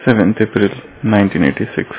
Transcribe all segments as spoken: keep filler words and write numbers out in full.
Seventh April nineteen eighty six.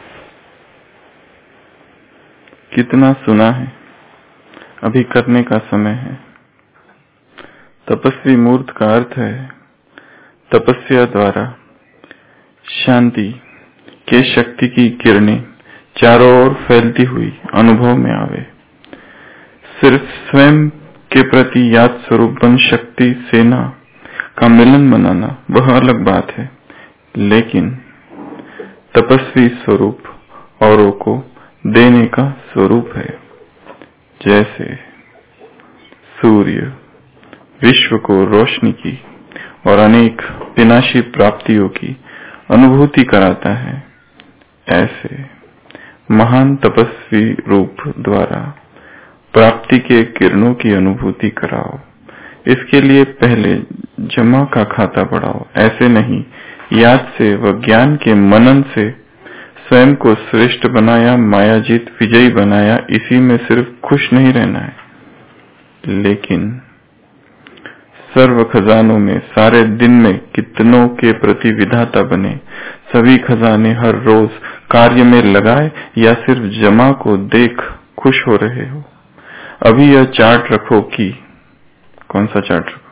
कितना सुना है, अभी करने का समय है। तपस्वी मूर्त का अर्थ है तपस्या द्वारा शांति के शक्ति की किरणें चारों ओर फैलती हुई अनुभव में आवे। सिर्फ स्वयं के प्रति याद स्वरूप बन शक्ति सेना का मिलन मनाना वह अलग बात है, लेकिन तपस्वी स्वरूप औरों को देने का स्वरूप है। जैसे सूर्य विश्व को रोशनी की और अनेक विनाशी प्राप्तियों की अनुभूति कराता है, ऐसे महान तपस्वी रूप द्वारा प्राप्ति के किरणों की अनुभूति कराओ। इसके लिए पहले जमा का खाता बढ़ाओ। ऐसे नहीं, याद से व ज्ञान के मनन से स्वयं को श्रेष्ठ बनाया, मायाजीत विजयी बनाया। इसी में सिर्फ खुश नहीं रहना है, लेकिन सर्व खजानों में सारे दिन में कितनों के प्रति विधाता बने। सभी खजाने हर रोज कार्य में लगाए या सिर्फ जमा को देख खुश हो रहे हो। अभी यह चार्ट रखो कि कौन सा चार्ट रखो?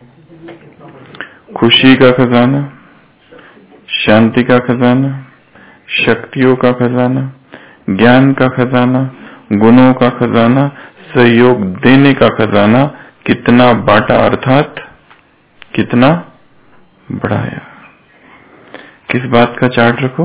खुशी का खजाना, शांति का खजाना, शक्तियों का खजाना, ज्ञान का खजाना, गुणों का खजाना, सहयोग देने का खजाना कितना बांटा अर्थात कितना बढ़ाया। किस बात का चार्ट रखो?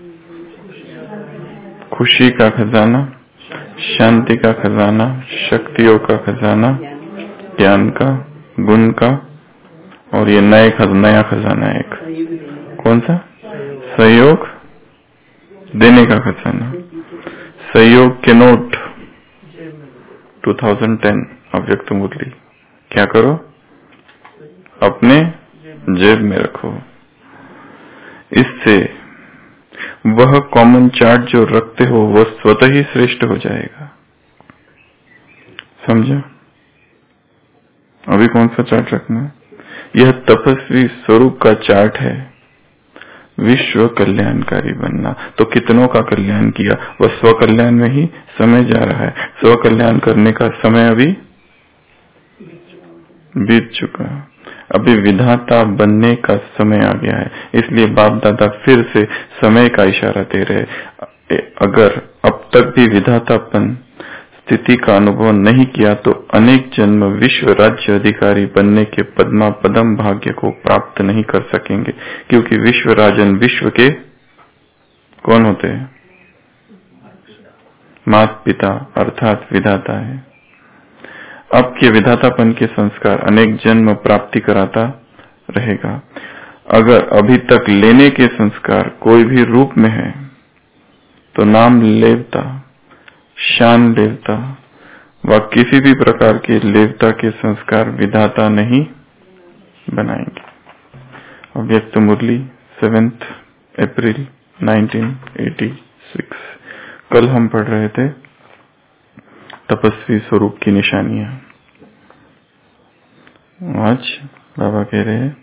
खुशी का खजाना, शांति का खजाना, शक्तियों का खजाना, ज्ञान का, गुण का, और ये नए खज, नया खजाना एक कौन सा? सहयोग देने का खजाना। सहयोग के नोट दो हज़ार दस अव्यक्त मुरली क्या करो? अपने जेब में रखो। इससे वह कॉमन चार्ट जो रखते हो वह स्वतः ही श्रेष्ठ हो जाएगा। समझा? अभी कौन सा चार्ट रखना है? यह तपस्वी स्वरूप का चार्ट है। विश्व कल्याणकारी बनना, तो कितनों का कल्याण किया, वह स्व कल्याण में ही समय जा रहा है। स्व कल्याण करने का समय अभी बीत चुका। अभी विधाता बनने का समय आ गया है। इसलिए बाप दादा फिर से समय का इशारा दे रहे। अगर अब तक भी विधातापन स्थिति का अनुभव नहीं किया तो अनेक जन्म विश्व राज्य अधिकारी बनने के पद्मा पदम भाग्य को प्राप्त नहीं कर सकेंगे, क्योंकि विश्व राजन विश्व के कौन होते हैं? माता पिता अर्थात विधाता है। अब के विधातापन के संस्कार अनेक जन्म प्राप्ति कराता रहेगा। अगर अभी तक लेने के संस्कार कोई भी रूप में है तो नाम लेवता, शान लेवता व किसी भी प्रकार के लेवता के संस्कार विधाता नहीं बनाएंगे। अव्यक्त मुरली seventh April nineteen eighty six. कल हम पढ़ रहे थे तपस्वी स्वरूप की निशानियां। आज बाबा कह रहे हैं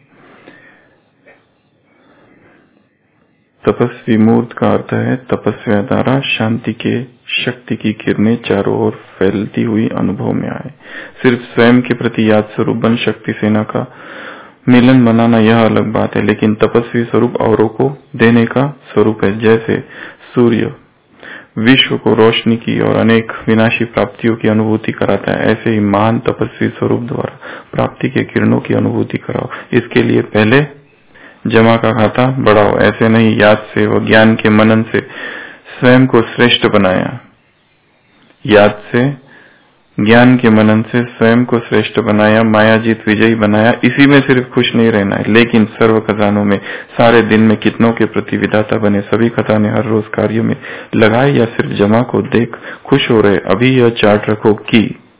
तपस्वी मूर्त का अर्थ है तपस्या द्वारा शांति के शक्ति की किरणें चारों ओर फैलती हुई अनुभव में आए। सिर्फ स्वयं के प्रति याद स्वरूप बन शक्ति सेना का मिलन मनाना यह अलग बात है, लेकिन तपस्वी स्वरूप औरों को देने का स्वरूप है। जैसे सूर्य विश्व को रोशनी की और अनेक विनाशी प्राप्तियों की अनुभूति कराता है, ऐसे ही महान तपस्वी स्वरूप द्वारा प्राप्ति के किरणों की अनुभूति कराओ। इसके लिए पहले जमा का खाता बढ़ाओ। ऐसे नहीं, याद से व ज्ञान के मनन से स्वयं को श्रेष्ठ बनाया। याद से ज्ञान के मनन से स्वयं को श्रेष्ठ बनाया, मायाजीत विजयी बनाया। इसी में सिर्फ खुश नहीं रहना है, लेकिन सर्व खजानों में सारे दिन में कितनों के प्रति विधाता बने। सभी खजाने हर रोज कार्य में लगाए या सिर्फ जमा को देख खुश हो रहे। अभी यह चार्ट रखो कि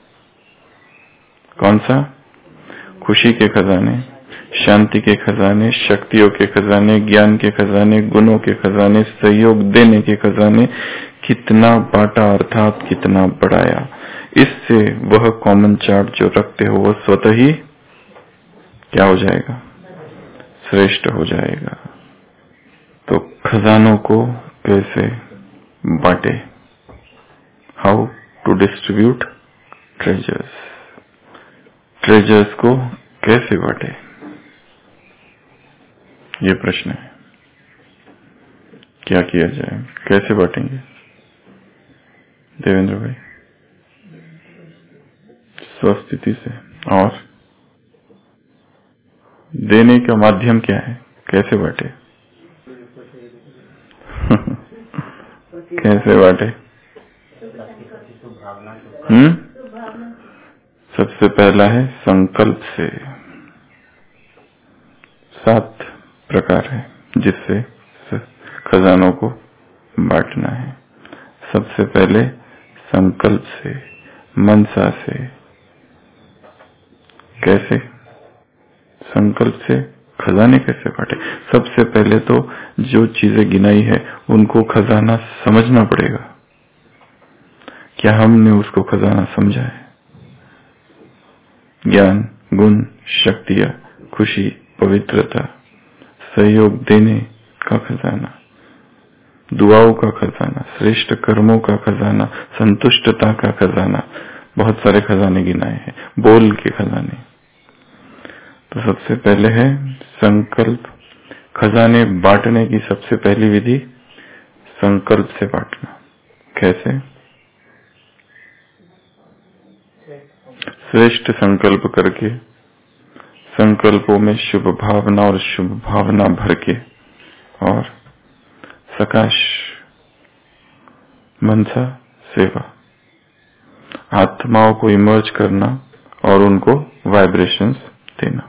कौन सा? खुशी के खजाने, शांति के खजाने, शक्तियों के खजाने, ज्ञान के खजाने, गुणों के खजाने, सहयोग देने के खजाने कितना बांटा अर्थात कितना बढ़ाया। इससे वह कॉमन चार्ट जो रखते हो वह स्वतः ही क्या हो जाएगा? श्रेष्ठ हो जाएगा। तो खजानों को कैसे बांटे, how to distribute treasures, treasures को कैसे बांटे, ये प्रश्न है। क्या किया जाए, कैसे बांटेंगे? देवेंद्र भाई, स्वस्थिति से। और देने का माध्यम क्या है, कैसे बांटे? कैसे बांटे? हम्म सबसे पहला है संकल्प से। सात प्रकार है जिससे खजानों को बांटना है। सबसे पहले संकल्प से, मनसा से। कैसे? संकल्प से खजाने कैसे बांटे? सबसे पहले तो जो चीजें गिनाई है उनको खजाना समझना पड़ेगा। क्या हमने उसको खजाना समझा है? ज्ञान, गुण, शक्तियां, खुशी, पवित्रता, सहयोग देने का खजाना, दुआओं का खजाना, श्रेष्ठ कर्मों का खजाना, संतुष्टता का खजाना, बहुत सारे खजाने गिनाए हैं, बोल के खजाने। तो सबसे पहले है संकल्प। खजाने बांटने की सबसे पहली विधि संकल्प से बांटना। कैसे? श्रेष्ठ संकल्प करके, संकल्पों में शुभ भावना और शुभ भावना भर के, और सकाश मनसा सेवा, आत्माओं को इमर्ज करना और उनको वाइब्रेशंस देना।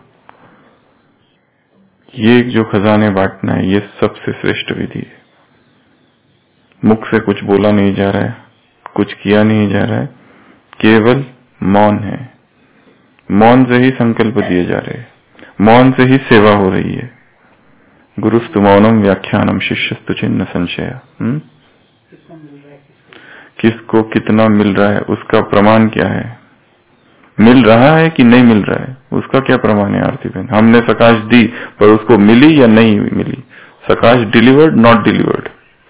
ये जो खजाने बांटना है ये सबसे श्रेष्ठ विधि है। मुख से कुछ बोला नहीं जा रहा है, कुछ किया नहीं जा रहा है, केवल मौन है। मौन से ही संकल्प दिए जा रहे हैं, मौन से ही सेवा हो रही है। गुरुस्तु मौनम व्याख्यानम शिष्यस्तु छिन्न संशय। किसको कितना मिल रहा है उसका प्रमाण क्या है? मिल रहा है कि नहीं मिल रहा है उसका क्या प्रमाण है? आरती बहन, हमने सकाश दी पर उसको मिली या नहीं मिली? सकाश डिलीवर्ड, नॉट डिलीवर्ड?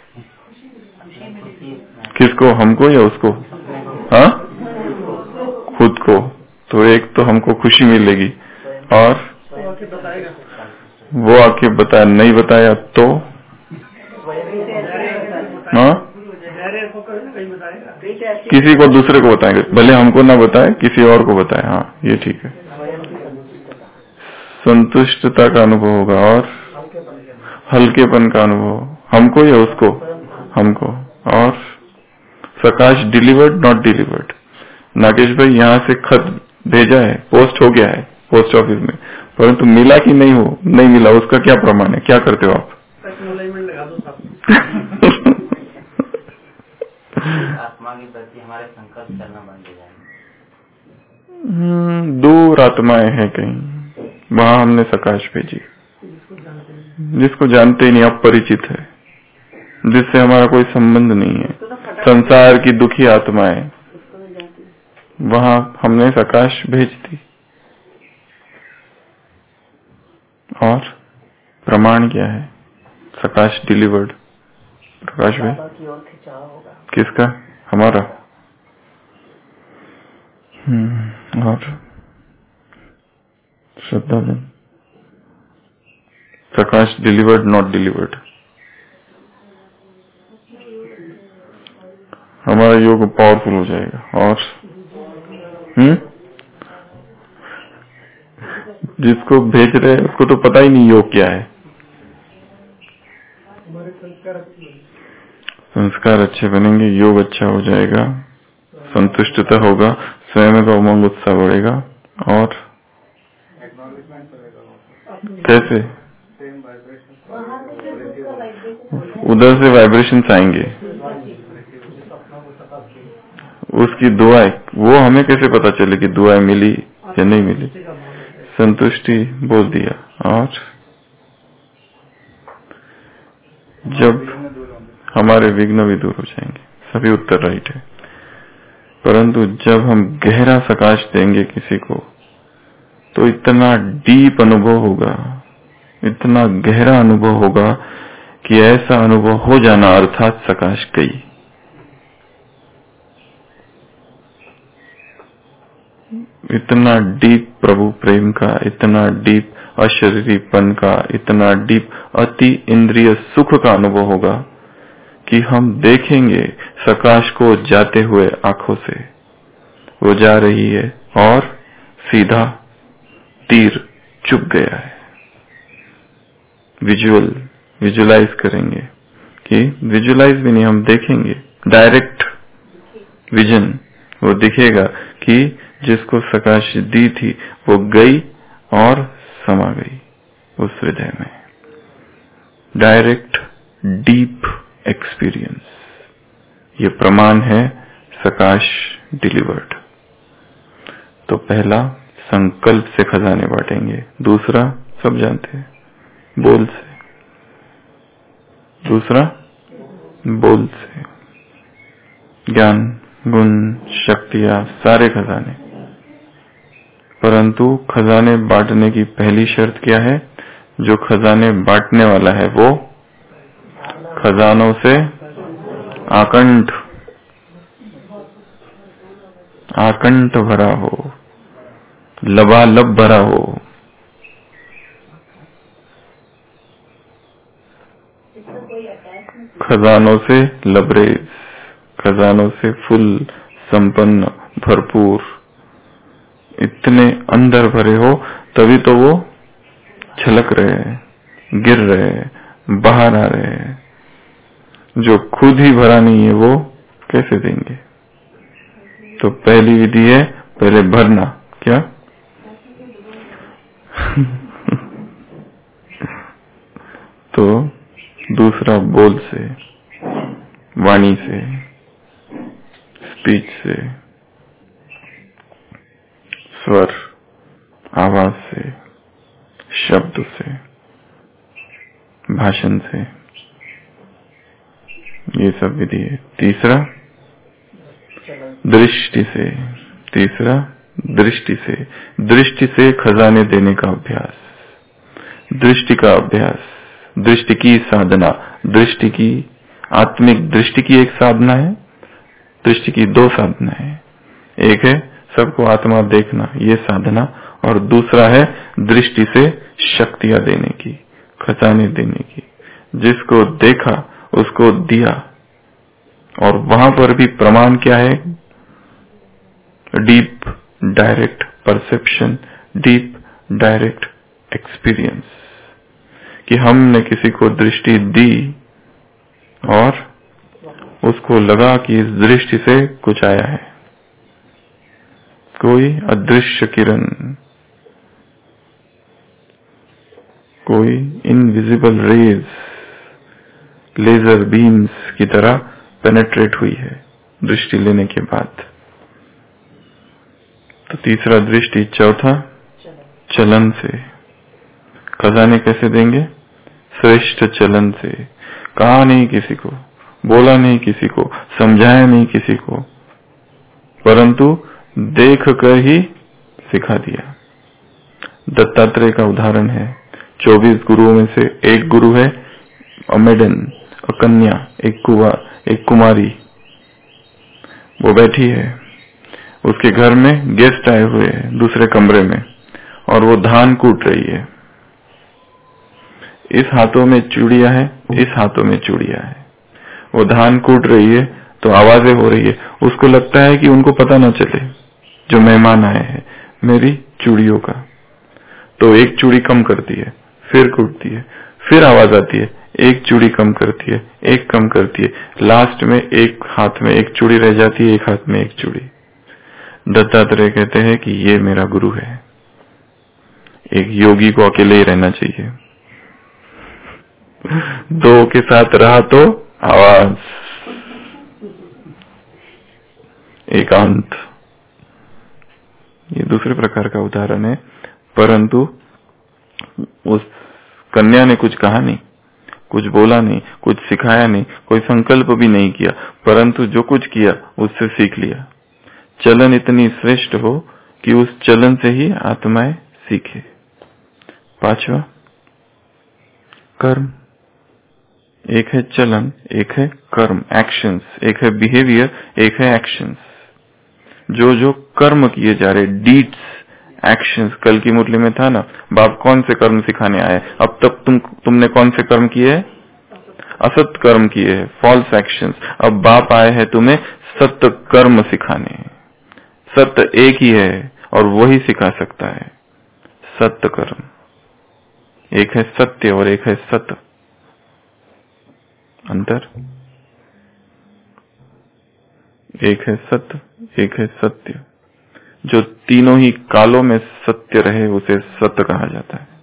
किसको, हमको या उसको? हाँ, खुद को। तो एक तो हमको खुशी मिलेगी, और वो आके बताया, नहीं बताया तो हाँ किसी को दूसरे को बताएंगे, भले हमको ना बताए, किसी और को बताए। हाँ, ये ठीक है। संतुष्टता का अनुभव होगा और हल्केपन का अनुभव, हमको या उसको? हमको। और सकाश डिलीवर्ड, नॉट डिलीवर्ड? नागेश भाई, यहाँ से खत भेजा है, पोस्ट हो गया है पोस्ट ऑफिस में, परंतु मिला कि नहीं हो, नहीं मिला, उसका क्या प्रमाण है? क्या करते हो आप? आत्मा के प्रति हमारे संकल्प करना बंद हो जाएंगे। दूर आत्माएं हैं कहीं, वहां हमने सकाश भेजी, जिसको जानते ही नहीं, अपरिचित है, जिससे हमारा कोई संबंध नहीं है, संसार की दुखी आत्माएं, वहां हमने सकाश भेज दी। और प्रमाण क्या है? सकाश डिलीवर्ड। प्रकाश भाई, किसका? हमारा। हम्म और श्रद्धा बहन, सकाश डिलीवर्ड, नॉट डिलीवर्ड? हमारा योग पावरफुल हो जाएगा। और हम्म जिसको भेज रहे हैं उसको तो पता ही नहीं योग क्या है। संस्कार अच्छे बनेंगे, योग अच्छा हो जाएगा, संतुष्टता होगा, स्वयं का उमंग उत्साह बढ़ेगा। और कैसे? उधर से वाइब्रेशंस आएंगे, उसकी दुआएं, वो हमें कैसे पता चले कि दुआएं मिली या नहीं मिली? संतुष्टि बोल दिया। और जब हमारे विघ्न भी दूर हो जाएंगे, सभी उत्तर राइट है। परंतु जब हम गहरा सकाश देंगे किसी को, तो इतना डीप अनुभव होगा, इतना गहरा अनुभव होगा कि ऐसा अनुभव हो जाना अर्थात सकाश गई। इतना डीप प्रभु प्रेम का, इतना डीप अशरीरीपन का, इतना डीप अति इंद्रिय सुख का अनुभव होगा कि हम देखेंगे सकाश को जाते हुए आंखों से। वो जा रही है और सीधा तीर चुप गया है। विजुअल विजुलाइज करेंगे कि विजुलाइज भी नहीं, हम देखेंगे डायरेक्ट विजन। वो दिखेगा कि जिसको सकाश दी थी वो गई और समा गई उस हृदय में। डायरेक्ट डीप एक्सपीरियंस, ये प्रमाण है सकाश डिलीवर्ड। तो पहला संकल्प से खजाने बांटेंगे, दूसरा सब जानते हैं बोल से, दूसरा बोल से, ज्ञान गुण शक्तियां सारे खजाने। परंतु खजाने बांटने की पहली शर्त क्या है? जो खजाने बांटने वाला है वो खजानों से आकंठ आकंठ भरा हो, लबालब भरा हो। खजानों से लबरेज, खजानों से फुल संपन्न भरपूर, इतने अंदर भरे हो तभी तो वो छलक रहे, गिर रहे, बाहर आ रहे। जो खुद ही भरा नहीं है वो कैसे देंगे? तो पहली विधि है पहले भरना। क्या? तो दूसरा बोल से, वाणी से, स्पीच से, स्वर आवाज से, शब्द से, भाषण से, ये सब विधि है। तीसरा दृष्टि से, तीसरा दृष्टि से, दृष्टि से खजाने देने का अभ्यास, दृष्टि का अभ्यास, दृष्टि की साधना। दृष्टि की आत्मिक दृष्टि की एक साधना है, दृष्टि की दो साधना है। एक है सबको आत्मा देखना, ये साधना, और दूसरा है दृष्टि से शक्तियां देने की, खजाने देने की। जिसको देखा उसको दिया। और वहां पर भी प्रमाण क्या है? Deep direct perception, deep direct experience, कि हमने किसी को दृष्टि दी और उसको लगा कि इस दृष्टि से कुछ आया है, कोई अदृश्य किरण, कोई इनविजिबल रेज लेजर बीम्स की तरह पेनेट्रेट हुई है दृष्टि लेने के बाद। तो तीसरा दृष्टि। चौथा चलन से। खजाने कैसे देंगे? श्रेष्ठ चलन से। कहा नहीं किसी को, बोला नहीं किसी को, समझाया नहीं किसी को, परंतु देख कर ही सिखा दिया। दत्तात्रेय का उदाहरण है। चौबीस गुरुओं में से एक गुरु है अमेडन, कन्या, एक कुआ एक कुमारी। वो बैठी है, उसके घर में गेस्ट आए हुए हैं दूसरे कमरे में, और वो धान कूट रही है। इस हाथों में चूड़ियां है, इस हाथों में चूड़ियां है। वो धान कूट रही है तो आवाजें हो रही है। उसको लगता है कि उनको पता न चले जो मेहमान आए हैं मेरी चूड़ियों का, तो एक चूड़ी कम करती है, फिर कूटती है, फिर आवाज आती है, एक चूड़ी कम करती है, एक कम करती है, लास्ट में एक हाथ में एक चूड़ी रह जाती है, एक हाथ में एक चूड़ी। दत्तात्रेय कहते हैं कि ये मेरा गुरु है। एक योगी को अकेले ही रहना चाहिए, दो के साथ रहा तो आवाज, एकांत। ये दूसरे प्रकार का उदाहरण है। परंतु उस कन्या ने कुछ कहा नहीं, कुछ बोला नहीं, कुछ सिखाया नहीं, कोई संकल्प भी नहीं किया, परंतु जो कुछ किया उससे सीख लिया। चलन इतनी श्रेष्ठ हो कि उस चलन से ही आत्माएं सीखे। पांचवा कर्म। एक है चलन, एक है कर्म, एक्शंस, एक है बिहेवियर, एक है एक्शंस। जो जो कर्म किए जा रहे, डीड्स, एक्शंस। कल की मुरली में था ना, बाप कौन से कर्म सिखाने आए? अब तक तुम तुमने कौन से कर्म किए? असत कर्म किए हैं, फॉल्स एक्शंस। अब बाप आए हैं तुम्हें सत्य कर्म सिखाने। सत्य एक ही है और वही सिखा सकता है, सत्य कर्म। एक है सत्य और एक है सत्य। अंतर, एक है सत्य, एक है सत्य। जो तीनों ही कालों में सत्य रहे उसे सत्य कहा जाता है,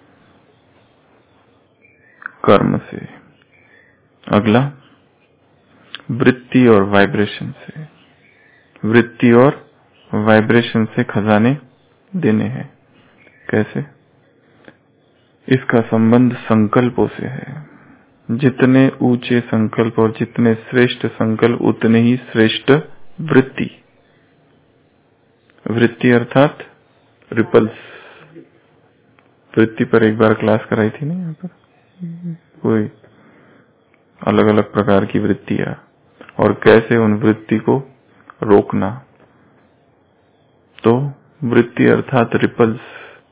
कर्म से। अगला, वृत्ति और वाइब्रेशन से। वृत्ति और वाइब्रेशन से खजाने देने हैं। कैसे? इसका संबंध संकल्पों से है। जितने ऊंचे संकल्प और जितने श्रेष्ठ संकल्प उतने ही श्रेष्ठ वृत्ति। वृत्ति अर्थात रिपल्स। वृत्ति पर एक बार क्लास कराई थी ना यहाँ पर, कोई अलग अलग प्रकार की वृत्तियां और कैसे उन वृत्ति को रोकना। तो वृत्ति अर्थात रिपल्स।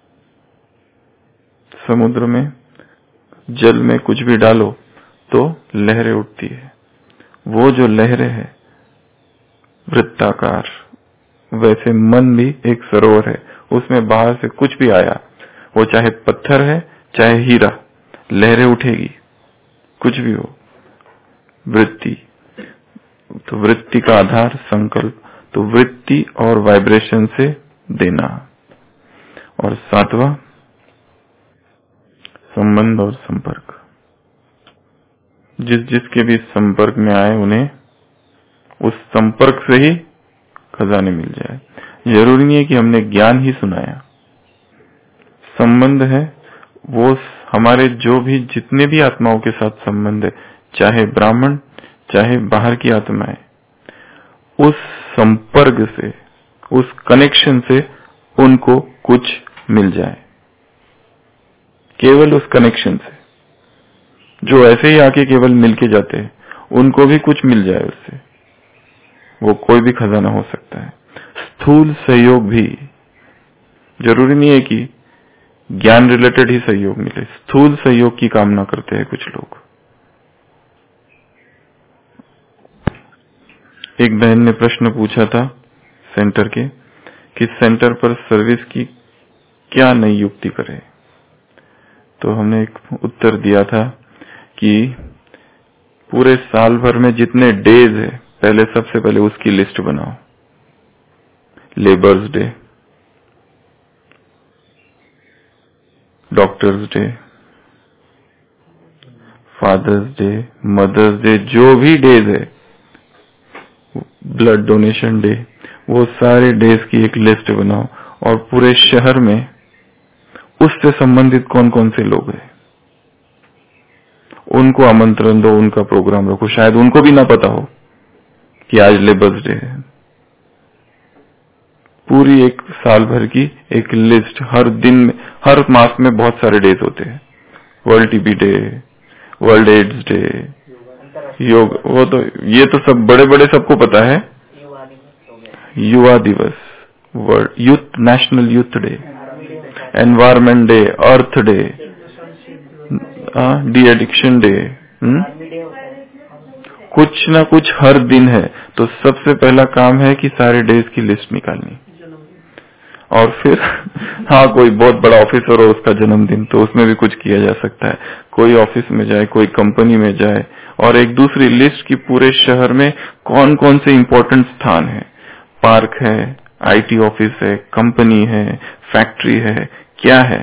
समुद्र में जल में कुछ भी डालो तो लहरें उठती है। वो जो लहरें है वृत्ताकार, वैसे मन भी एक सरोवर है। उसमें बाहर से कुछ भी आया, वो चाहे पत्थर है चाहे हीरा, लहरें उठेगी, कुछ भी हो। वृत्ति, तो वृत्ति का आधार संकल्प। तो वृत्ति और वाइब्रेशन से देना। और सातवां, संबंध और संपर्क। जिस जिसके भी संपर्क में आए उन्हें उस संपर्क से ही खजाने मिल जाए। जरूरी नहीं है कि हमने ज्ञान ही सुनाया। संबंध है वो हमारे जो भी जितने भी आत्माओं के साथ संबंध है, चाहे ब्राह्मण चाहे बाहर की आत्माएं, उस संपर्क से, उस कनेक्शन से उनको कुछ मिल जाए। केवल उस कनेक्शन से। जो ऐसे ही आके केवल मिलके जाते हैं उनको भी कुछ मिल जाए उससे, वो कोई भी खजाना हो सकता है। स्थूल सहयोग भी, जरूरी नहीं है कि ज्ञान रिलेटेड ही सहयोग मिले। स्थूल सहयोग की कामना करते हैं कुछ लोग। एक बहन ने प्रश्न पूछा था सेंटर के कि सेंटर पर सर्विस की क्या नई युक्ति करें। तो हमने एक उत्तर दिया था कि पूरे साल भर में जितने डेज है, पहले सबसे पहले उसकी लिस्ट बनाओ। Labours day, doctors day, fathers day, mothers day, जो भी डेज है, ब्लड डोनेशन डे, वो सारे डेज की एक लिस्ट बनाओ और पूरे शहर में उससे संबंधित कौन कौन से लोग हैं उनको आमंत्रण दो, उनका प्रोग्राम रखो। शायद उनको भी ना पता हो कि आज लेबर्स डे है। पूरी एक साल भर की एक लिस्ट, हर दिन में, हर मास में बहुत सारे डेज होते हैं। World TB day, world AIDS day, योग, वो तो ये तो सब बड़े बड़े सबको पता है। युवा दिवस, world youth, national youth day, environment day, earth day, de addiction day, कुछ ना कुछ हर दिन है। तो सबसे पहला काम है कि सारे डेज की लिस्ट निकालनी। और फिर हाँ, कोई बहुत बड़ा ऑफिसर हो उसका जन्मदिन, तो उसमें भी कुछ किया जा सकता है। कोई ऑफिस में जाए, कोई कंपनी में जाए और एक दूसरी लिस्ट की पूरे शहर में कौन कौन से इम्पोर्टेंट स्थान है। पार्क है, आईटी ऑफिस है, कंपनी है, फैक्ट्री है, क्या है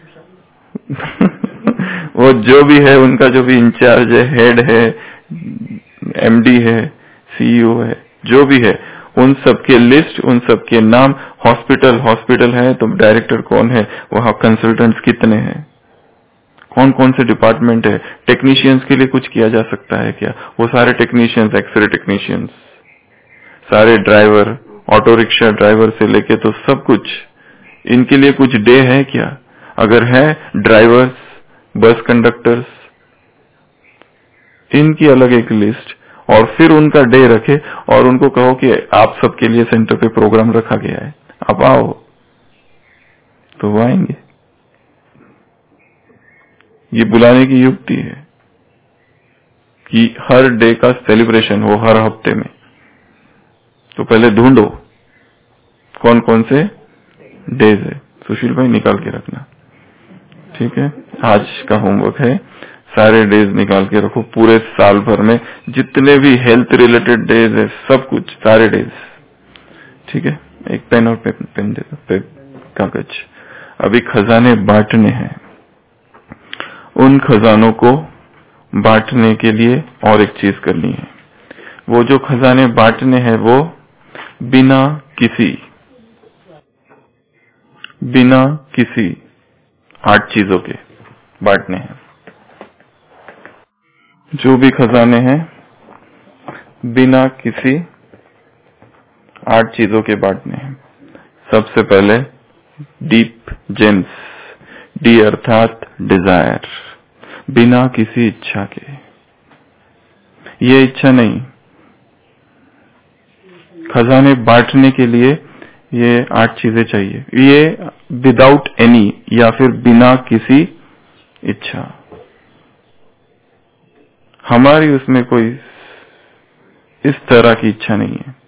वो जो भी है, उनका जो भी इंचार्ज है, हेड है, एमडी है, सीईओ है, जो भी है, उन सब के लिस्ट, उन सब के नाम। हॉस्पिटल हॉस्पिटल है तो डायरेक्टर कौन है, वहां कंसल्टेंट्स कितने हैं, कौन कौन से डिपार्टमेंट है। टेक्नीशियंस के लिए कुछ किया जा सकता है क्या, वो सारे टेक्नीशियंस, एक्सरे टेक्नीशियंस, सारे ड्राइवर, ऑटो रिक्शा ड्राइवर से लेके तो सब कुछ, इनके लिए कुछ डे है क्या। अगर है, ड्राइवर्स, बस कंडक्टर्स, इनकी अलग एक लिस्ट, और फिर उनका डे रखे और उनको कहो कि आप सबके लिए सेंटर पे प्रोग्राम रखा गया है, आप आओ, तो वो आएंगे। ये बुलाने की युक्ति है कि हर डे का सेलिब्रेशन हो हर हफ्ते में। तो पहले ढूंढो कौन कौन से डेज है। सुशील भाई निकाल के रखना, ठीक है। आज का होमवर्क है, सारे डेज निकाल के रखो, पूरे साल भर में जितने भी हेल्थ रिलेटेड डेज है सब कुछ, सारे डेज, ठीक है। एक पेन और पेन, पेन दे दो, पे, कागज। अभी खजाने बांटने हैं। उन खजानों को बांटने के लिए और एक चीज करनी है। वो जो खजाने बांटने हैं वो बिना किसी बिना किसी आठ चीजों के बांटने हैं। जो भी खजाने हैं बिना किसी आठ चीजों के बांटने हैं। सबसे पहले डीप जेम्स, डी अर्थात डिजायर, बिना किसी इच्छा के। ये इच्छा नहीं, खजाने बांटने के लिए ये आठ चीजें चाहिए, ये विदाउट एनी या फिर बिना किसी इच्छा। हमारी उसमें कोई इस तरह की इच्छा नहीं है,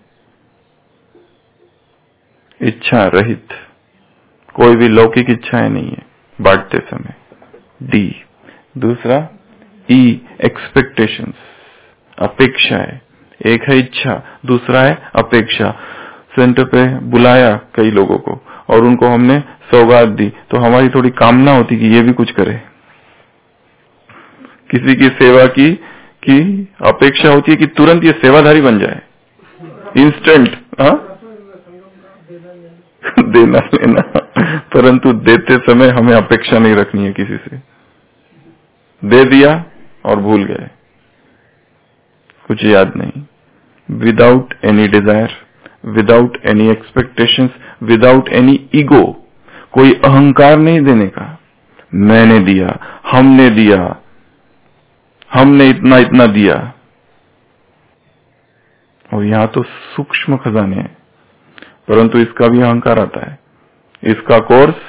इच्छा रहित, कोई भी लौकिक इच्छाएं नहीं है बांटते समय। डी। दूसरा ई, एक्सपेक्टेशंस, अपेक्षा है। एक है इच्छा, दूसरा है अपेक्षा। सेंटर पे बुलाया कई लोगों को और उनको हमने सौगात दी, तो हमारी थोड़ी कामना होती कि ये भी कुछ करे। किसी की सेवा की की अपेक्षा होती है कि तुरंत ये सेवाधारी बन जाए, इंस्टेंट। हाँ देना लेना, परंतु देते समय हमें अपेक्षा नहीं रखनी है किसी से। दे दिया और भूल गए, कुछ याद नहीं। Without any desire, without any expectations, without any ego, कोई अहंकार नहीं देने का। मैंने दिया, हमने दिया, हमने इतना इतना दिया। और यहां तो सूक्ष्म खजाने हैं, परंतु इसका भी अहंकार आता है। इसका कोर्स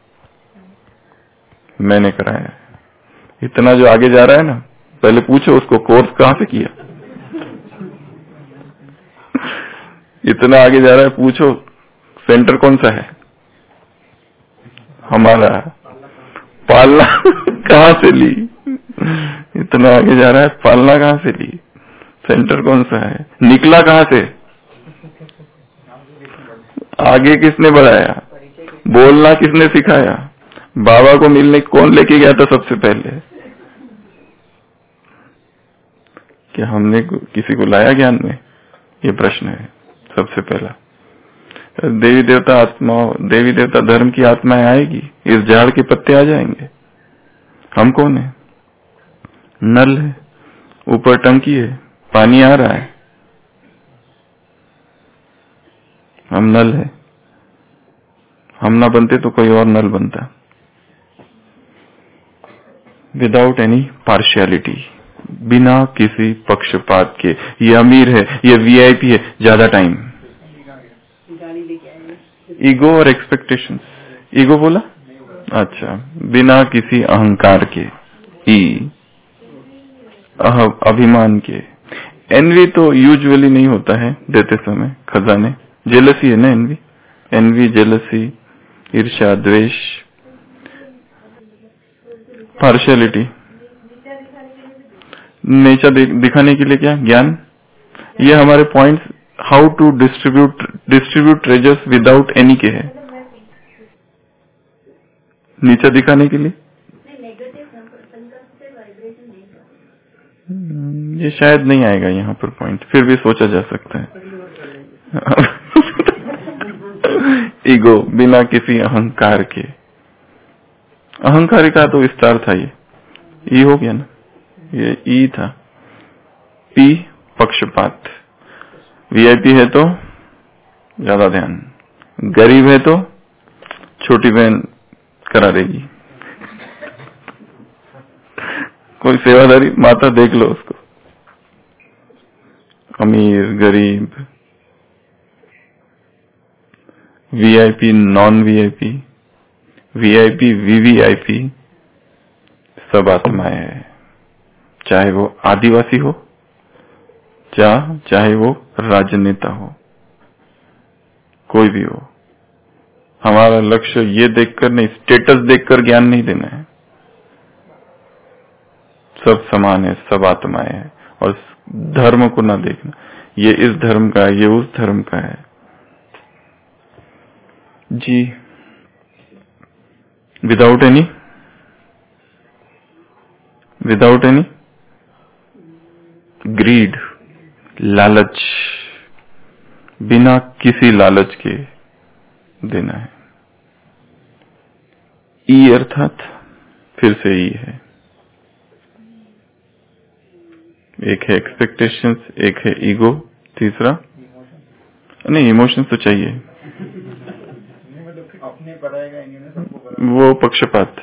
मैंने कराया है। इतना जो आगे जा रहा है ना, पहले पूछो उसको कोर्स कहां से किया। इतना आगे जा रहा है, पूछो सेंटर कौन सा है हमारा, पालना कहां से ली। इतना आगे जा रहा है, पालना कहां से ली, सेंटर कौन सा है, निकला कहां से, आगे किसने बढ़ाया, बोलना किसने सिखाया, बाबा को मिलने कौन लेके गया था सबसे पहले। क्या हमने किसी को लाया ज्ञान में, ये प्रश्न है सबसे पहला। देवी देवता आत्मा, देवी देवता धर्म की आत्माएं आएगी, इस झाड़ के पत्ते आ जाएंगे। हम कौन है, नल है, ऊपर टंकी है, पानी आ रहा है, हम नल है। हम ना बनते तो कोई और नल बनता। विदाउट एनी पार्शियलिटी, बिना किसी पक्षपात के। ये अमीर है, ये वीआईपी है, ज्यादा टाइम। ईगो और एक्सपेक्टेशंस, ईगो बोला, अच्छा, बिना किसी अहंकार के, ई, अभिमान के। एनवी तो यूजुअली नहीं होता है देते समय खजाने, जेलसी है ना एनवी, एनवी, जेलसी, ईर्ष्या, द्वेष, पार्शियलिटी। नेचर दिखाने के लिए क्या, ज्ञान। ये हमारे points, how to distribute distribute treasures without any के है। नीचे दिखाने के लिए ये शायद नहीं आएगा यहाँ पर पॉइंट, फिर भी सोचा जा सकता है। ईगो, बिना किसी अहंकार के। अहंकार का तो विस्तार था, ये ई हो गया ना, ये ई था। पी, पक्षपात। वीआईपी है तो ज्यादा ध्यान, गरीब है तो छोटी बहन करा देगी। कोई सेवादारी माता देख लो उसको, अमीर गरीब, VIP non VIP, VIP VVIP, सब आत्माएं हैं। चाहे वो आदिवासी हो, चा चाहे वो राजनेता हो, कोई भी हो। हमारा लक्ष्य ये देखकर नहीं, स्टेटस देखकर ज्ञान नहीं देना है। सब समान है, सब आत्माएं हैं। और धर्म को ना देखना, ये इस धर्म का है, ये उस धर्म का है। जी, without any without any greed, लालच, बिना किसी लालच के देना है। ई अर्थात फिर से ई है। एक है एक्सपेक्टेशंस, एक है ईगो, तीसरा नहीं इमोशंस तो चाहिए, वो पक्षपात।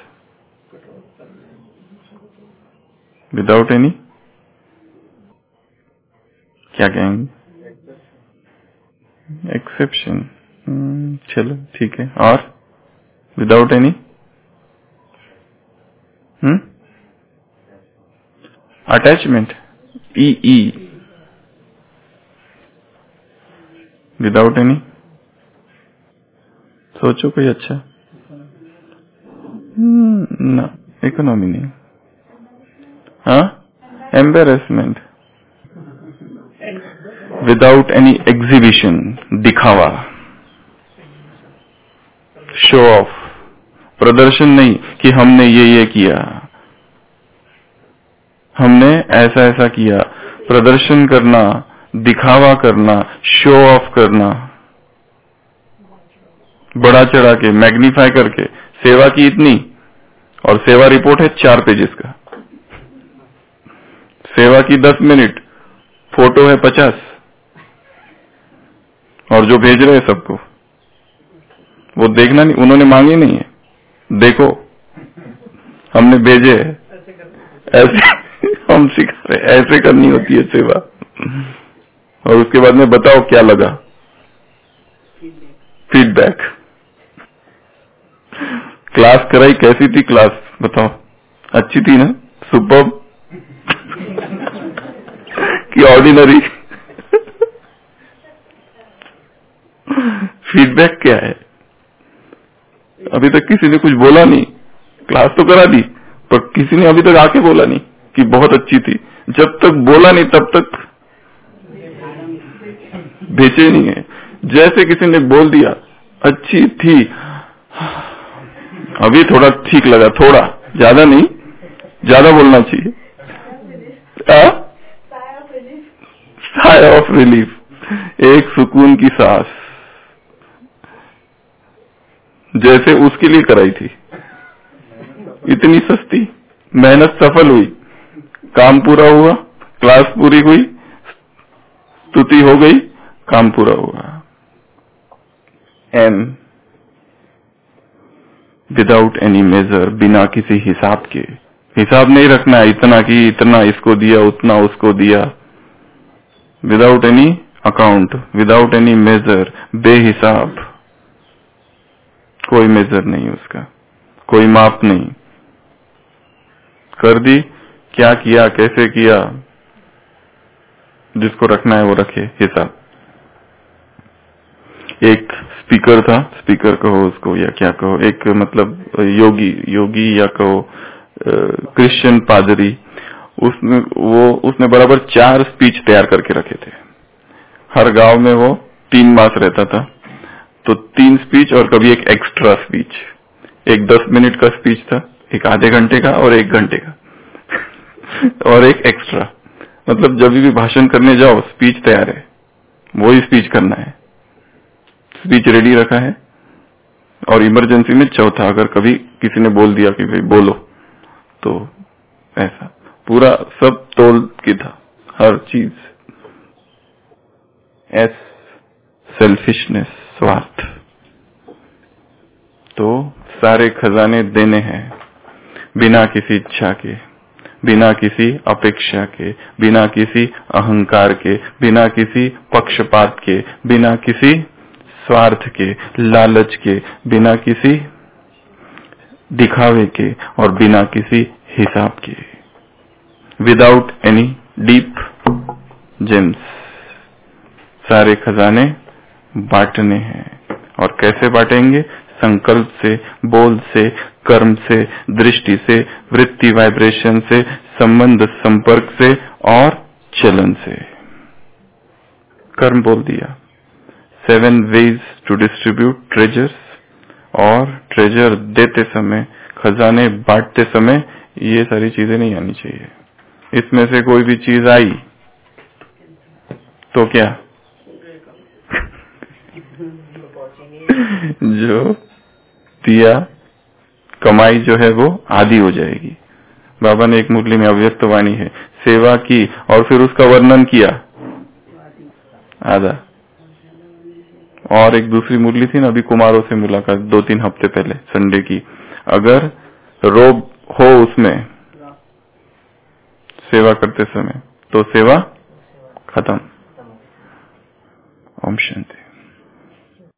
विदाउट एनी क्या कहेंगे? एक्सेप्शन। चलो ठीक है। और विदाउट एनी हम्म अटैचमेंट, ई ई विदाउट एनी। सोचो कोई अच्छा। ना, इकोनॉमी नहीं। हाँ, एम्बेरसमेंट। विदाउट एनी एग्जीबिशन, दिखावा, शो ऑफ, प्रदर्शन नहीं कि हमने ये ये किया, हमने ऐसा ऐसा किया। प्रदर्शन करना, दिखावा करना, शो ऑफ करना, बड़ा चढ़ा के, मैग्नीफाई करके। सेवा की इतनी, और सेवा रिपोर्ट है चार पेजेस का। सेवा की दस मिनट, फोटो है पचास, और जो भेज रहे हैं सबको वो देखना नहीं, उन्होंने मांगे नहीं है, देखो हमने भेजे है, ऐसे हम सिखा रहे, ऐसे करनी होती है सेवा। और उसके बाद में बताओ क्या लगा, फीडबैक। क्लास कराई, कैसी थी क्लास बताओ? अच्छी थी ना? सुपर्ब कि ऑर्डिनरी? फीडबैक क्या है? अभी तक किसी ने कुछ बोला नहीं, क्लास तो करा दी, पर किसी ने अभी तक आके बोला नहीं कि बहुत अच्छी थी। जब तक बोला नहीं तब तक बेचे नहीं है। जैसे किसी ने बोल दिया अच्छी थी, अभी थोड़ा ठीक लगा, थोड़ा, ज्यादा नहीं, ज्यादा बोलना चाहिए। साय ऑफ रिलीफ, एक सुकून की सांस, जैसे उसके लिए कराई थी। इतनी सस्ती, मेहनत सफल हुई, काम पूरा हुआ, क्लास पूरी हुई, स्तुति हो गई, काम पूरा हुआ। एन विदाउट एनी मेजर, बिना किसी हिसाब के। हिसाब नहीं रखना है, इतना की इतना इसको दिया, उतना उसको दिया। Without any account, without any measure, बेहिसाब, कोई मेजर नहीं उसका, कोई माप नहीं। कर दी, क्या किया, कैसे किया, जिसको रखना है वो रखे हिसाब। एक स्पीकर था, स्पीकर कहो उसको या क्या कहो, एक मतलब योगी योगी या कहो क्रिश्चियन पादरी, उसने वो उसने बराबर चार स्पीच तैयार करके रखे थे। हर गांव में वो तीन मास रहता था, तो तीन स्पीच और कभी एक एक्स्ट्रा स्पीच। एक दस मिनट का स्पीच था, एक आधे घंटे का और एक घंटे का और एक एक्स्ट्रा। मतलब जब भी भाषण करने जाओ स्पीच तैयार है, वही स्पीच करना है, स्पीच रेडी रखा है। और इमरजेंसी में चौथा, अगर कभी किसी ने बोल दिया कि भाई बोलो, तो ऐसा पूरा सब तोल के था, हर चीज। एस सेल्फिशनेस, स्वार्थ। तो सारे खजाने देने हैं बिना किसी इच्छा के, बिना किसी अपेक्षा के, बिना किसी अहंकार के, बिना किसी पक्षपात के, बिना किसी स्वार्थ के, लालच के, बिना किसी दिखावे के और बिना किसी हिसाब के, विदाउट एनी डीप जेम्स। सारे खजाने बांटने हैं। और कैसे बांटेंगे? संकल्प से, बोल से, कर्म से, दृष्टि से, वृत्ति वाइब्रेशन से, संबंध संपर्क से और चलन से। कर्म बोल दिया। Seven ways to distribute treasures, और ट्रेजर देते समय, खजाने बांटते समय ये सारी चीजें नहीं आनी चाहिए। इसमें से कोई भी चीज आई तो क्या जो दिया कमाई जो है वो आधी हो जाएगी। बाबा ने एक मुरली में अव्यक्त वाणी है, सेवा की और फिर उसका वर्णन किया आधा। और एक दूसरी मुरली थी ना, अभी कुमारों से मुलाकात दो तीन हफ्ते पहले संडे की, अगर रोब हो उसमें सेवा करते समय तो सेवा खत्म। ओम शांति।